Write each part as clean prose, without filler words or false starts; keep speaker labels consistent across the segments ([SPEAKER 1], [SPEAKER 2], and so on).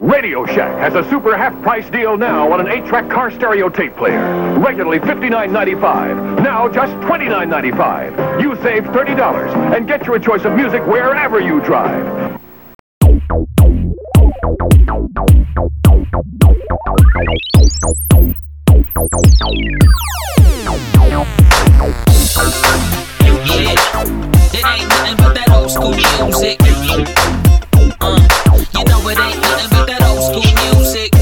[SPEAKER 1] Radio Shack has a super half-price deal now on an 8-track car stereo tape player. Regularly $59.95, now just $29.95. You save $30 and get your choice of music wherever you drive.
[SPEAKER 2] It ain't nothing but that old school music. You know it ain't nothing but that old school music.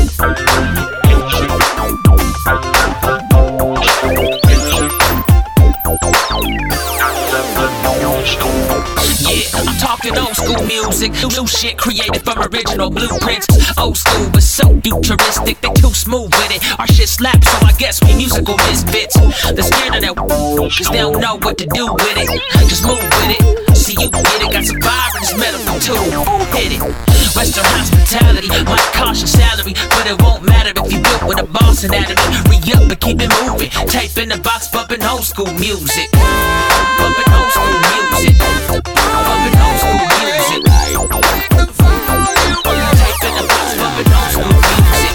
[SPEAKER 2] Yeah, I'm talking old school music. New shit created from original blueprints. Old school but so futuristic, they too smooth with it. Our shit slaps, so I guess we musical misfits. They're scared of that cause they don't know what to do with it. Just move with it. See you get it, got some fire in this medical too. Hit it. Western hospitality might cost your salary, but it won't matter if you built with a boss anatomy. Re-up and keep it moving. Tape in the box, bumping old school music. Bumping old school music. Bumping old school music. Tape in the box, bumping old school music.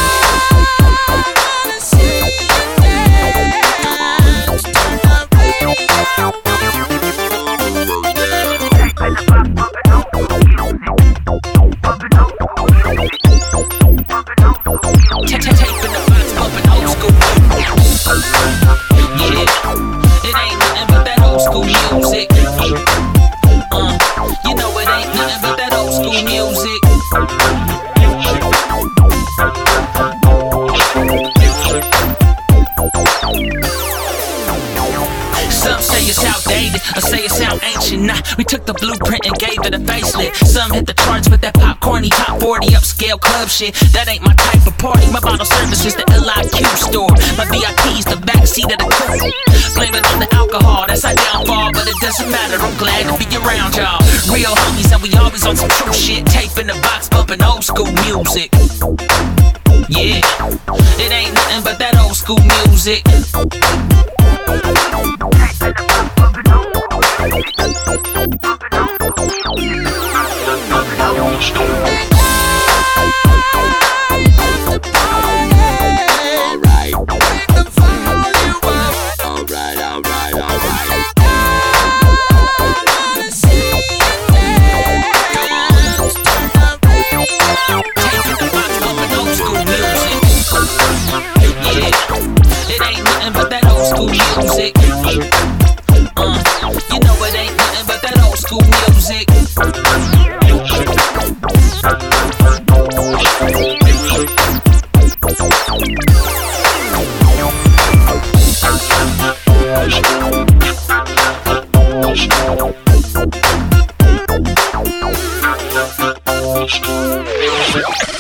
[SPEAKER 2] Nah, we took the blueprint and gave it a facelift. Some hit the charts with that popcorny top 40 upscale club shit. That ain't my type of party. My bottle service is the LIQ store. My VIP's the backseat of the coupe. Blame it on the alcohol, that's our downfall. But it doesn't matter, I'm glad to be around y'all. Real homies and we always on some true shit. Tape in the box, bumping old school music. Yeah, it ain't nothing but that old school music.
[SPEAKER 3] Music.